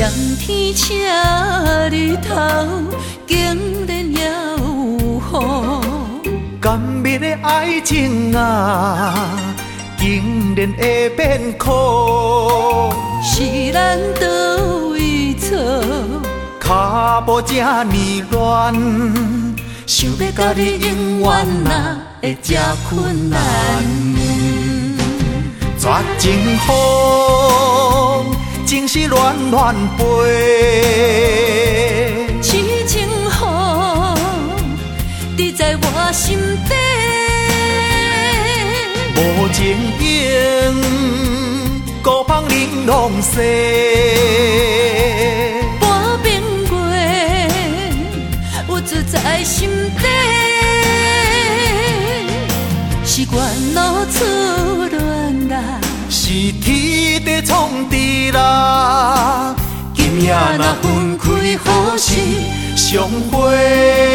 上天请日头，竟然也有雨。 甘蜜的爱情啊，竟然会变苦。 是咱倒位错？ 脚步这呢乱，想要甲你永远哪会这困难？绝情风，情是乱乱飞， 痴情雨，滴在我心底。 无情影，孤芳玲珑色。 半边月，有住在心底。是缘路出乱啦， 是天地创治啦，今夜若分开，何时相会？